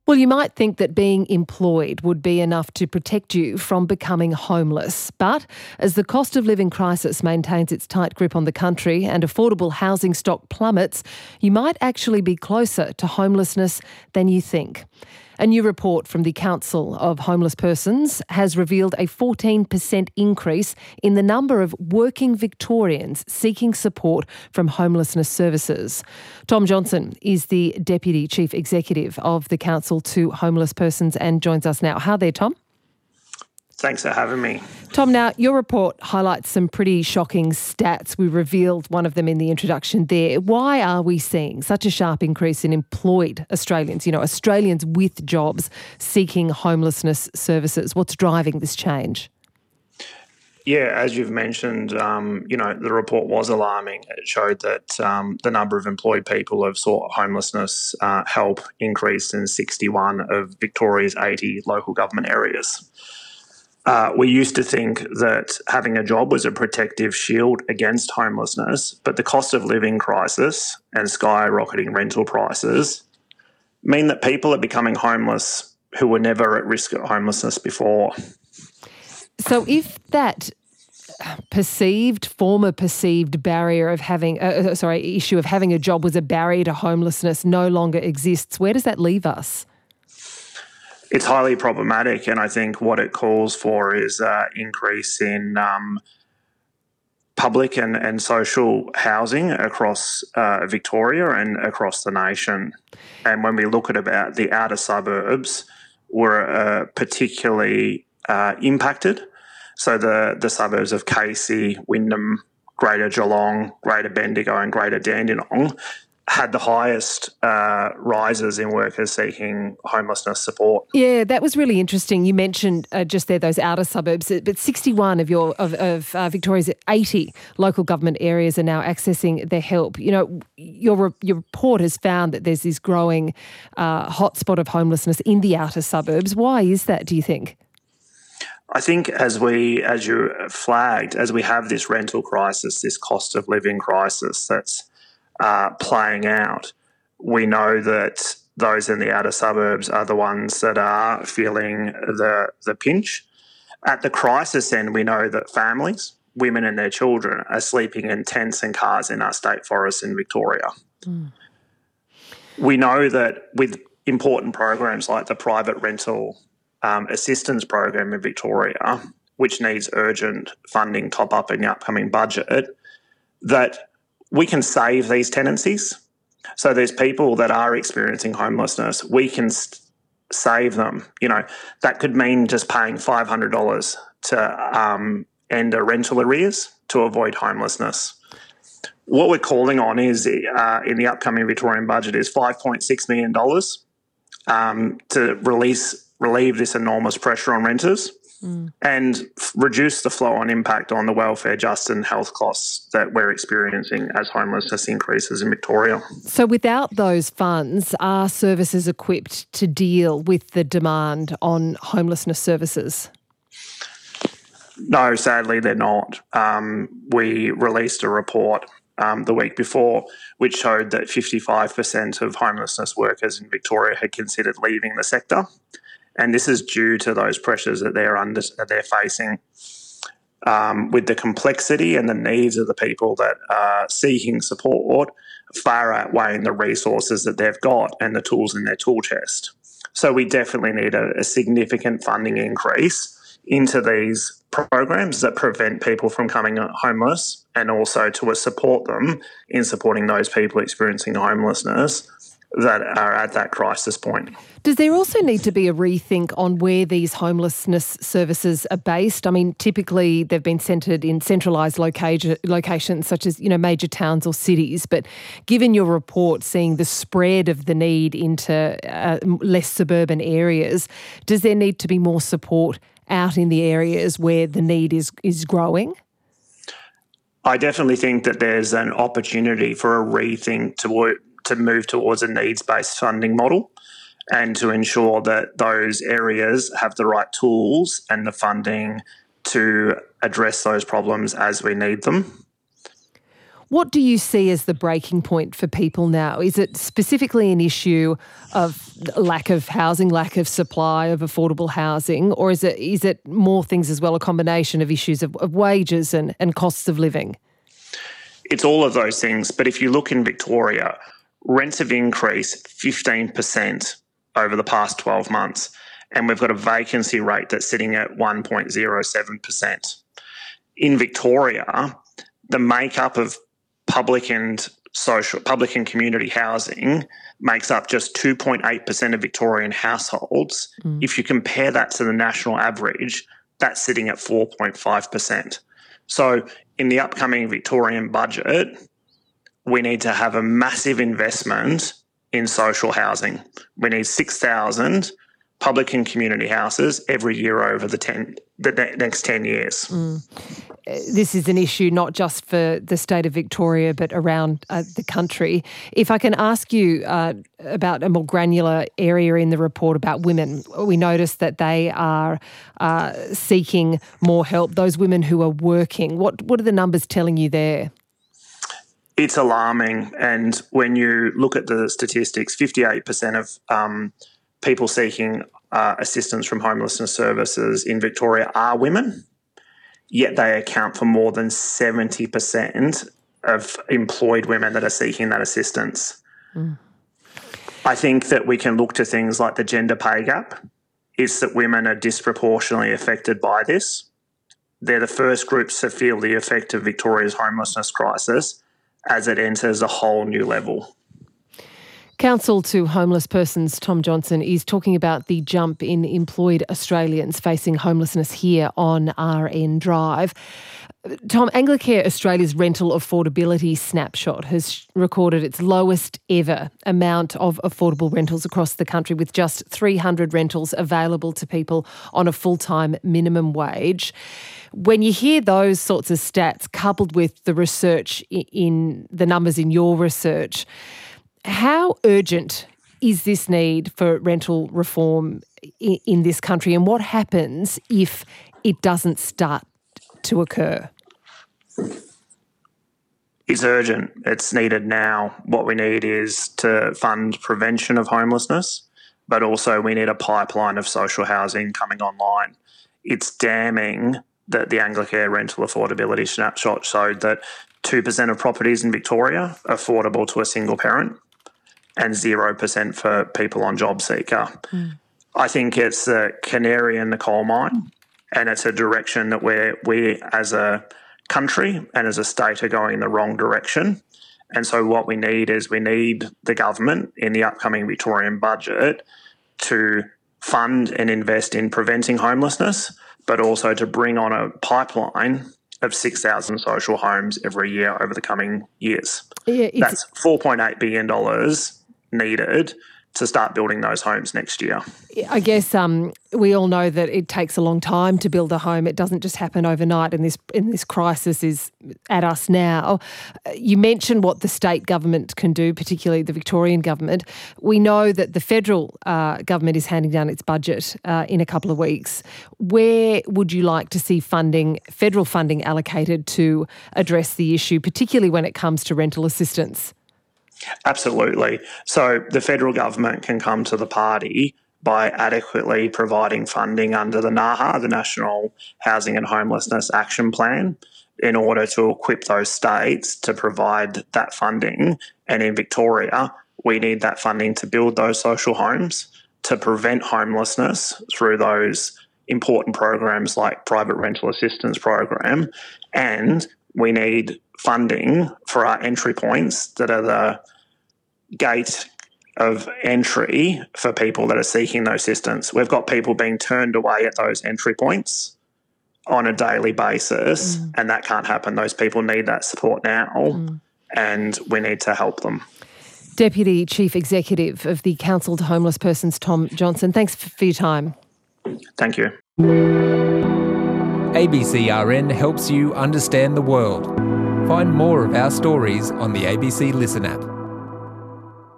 Well, you might think that being employed would be enough to protect you from becoming homeless. But as the cost of living crisis maintains its tight grip on the country and affordable housing stock plummets, you might actually be closer to homelessness than you think. A new report from the Council of Homeless Persons has revealed a 14% increase in the number of working Victorians seeking support from homelessness services. Tom Johnson is the Deputy Chief Executive of the Council to Homeless Persons and joins us now. How there, Tom? Thanks for having me. Tom, now your report highlights some pretty shocking stats. We revealed one of them in the introduction there. Why are we seeing such a sharp increase in employed Australians, Australians with jobs seeking homelessness services? What's driving this change? Yeah, as you've mentioned, the report was alarming. It showed that the number of employed people who have sought homelessness help increased in 61 of Victoria's 80 local government areas. We used to think that having a job was a protective shield against homelessness, but the cost of living crisis and skyrocketing rental prices mean that people are becoming homeless who were never at risk of homelessness before. So if that former perceived barrier of issue of having a job was a barrier to homelessness no longer exists, where does that leave us? It's highly problematic, and I think what it calls for is an increase in public and social housing across Victoria and across the nation. And when we look at about the outer suburbs, were particularly impacted. So the suburbs of Casey, Wyndham, Greater Geelong, Greater Bendigo and Greater Dandenong had the highest rises in workers seeking homelessness support. Yeah, that was really interesting. You mentioned just there those outer suburbs, but 61 of Victoria's 80 local government areas are now accessing their help. Your report has found that there's this growing hotspot of homelessness in the outer suburbs. Why is that, do you think? I think as you flagged, as we have this rental crisis, this cost of living crisis that's playing out, we know that those in the outer suburbs are the ones that are feeling the pinch. At the crisis end, we know that families, women and their children, are sleeping in tents and cars in our state forests in Victoria. Mm. We know that with important programs like the private rental assistance program in Victoria, which needs urgent funding top-up in the upcoming budget, that we can save these tenancies. So there's people that are experiencing homelessness. We can save them. That could mean just paying $500 to end a rental arrears to avoid homelessness. What we're calling on is in the upcoming Victorian budget is $5.6 million to relieve this enormous pressure on renters. And reduce the flow on impact on the welfare, justice and health costs that we're experiencing as homelessness increases in Victoria. So without those funds, are services equipped to deal with the demand on homelessness services? No, sadly they're not. We released a report the week before which showed that 55% of homelessness workers in Victoria had considered leaving the sector. And this is due to those pressures that they're facing with the complexity and the needs of the people that are seeking support far outweighing the resources that they've got and the tools in their tool chest. So we definitely need a significant funding increase into these programs that prevent people from becoming homeless, and also to support them in supporting those people experiencing homelessness that are at that crisis point. Does there also need to be a rethink on where these homelessness services are based? I mean, typically they've been centred in centralised locations such as, major towns or cities. But given your report seeing the spread of the need into less suburban areas, does there need to be more support out in the areas where the need is growing? I definitely think that there's an opportunity for a rethink to move towards a needs-based funding model and to ensure that those areas have the right tools and the funding to address those problems as we need them. What do you see as the breaking point for people now? Is it specifically an issue of lack of housing, lack of supply of affordable housing, or is it more things as well, a combination of issues of wages and costs of living? It's all of those things. But if you look in Victoria, rents have increased 15% over the past 12 months, and we've got a vacancy rate that's sitting at 1.07%. In Victoria, the makeup of public and community housing makes up just 2.8% of Victorian households. If you compare that to the national average, that's sitting at 4.5%. So in the upcoming Victorian budget, we need to have a massive investment in social housing. We need 6,000 public and community houses every year over the next 10 years. This is an issue not just for the state of Victoria but around the country. If I can ask you about a more granular area in the report about women, we noticed that they are seeking more help, those women who are working. What are the numbers telling you there? It's alarming. And when you look at the statistics, 58% of people seeking assistance from homelessness services in Victoria are women, yet they account for more than 70% of employed women that are seeking that assistance. I think that we can look to things like the gender pay gap. It's that women are disproportionately affected by this. They're the first groups to feel the effect of Victoria's homelessness crisis as it enters a whole new level. Counsel to Homeless Persons Tom Johnson is talking about the jump in employed Australians facing homelessness here on RN Drive. Tom, Anglicare Australia's rental affordability snapshot has recorded its lowest ever amount of affordable rentals across the country, with just 300 rentals available to people on a full-time minimum wage. When you hear those sorts of stats coupled with the research in the numbers in your research, how urgent is this need for rental reform in this country, and what happens if it doesn't start to occur? It's urgent. It's needed now. What we need is to fund prevention of homelessness, but also we need a pipeline of social housing coming online. It's damning that the Anglicare rental affordability snapshot showed that 2% of properties in Victoria are affordable to a single parent and 0% for people on JobSeeker. I think it's a canary in the coal mine, and it's a direction that we as a country and as a state are going in the wrong direction. And so what we need the government in the upcoming Victorian budget to fund and invest in preventing homelessness, but also to bring on a pipeline of 6,000 social homes every year over the coming years. That's $4.8 billion needed to start building those homes next year. I guess we all know that it takes a long time to build a home. It doesn't just happen overnight, and this crisis is at us now. You mentioned what the state government can do, particularly the Victorian government. We know that the federal government is handing down its budget in a couple of weeks. Where would you like to see federal funding allocated to address the issue, particularly when it comes to rental assistance? Absolutely. So the federal government can come to the party by adequately providing funding under the NAHA, the National Housing and Homelessness Action Plan, in order to equip those states to provide that funding. And in Victoria, we need that funding to build those social homes, to prevent homelessness through those important programs like private rental assistance program, and we need funding for our entry points that are the gate of entry for people that are seeking those assistance. We've got people being turned away at those entry points on a daily basis, and that can't happen. Those people need that support now, and we need to help them. Deputy Chief Executive of the Council to Homeless Persons, Tom Johnson, thanks for your time. Thank you. ABCRN helps you understand the world. Find more of our stories on the ABC Listen app.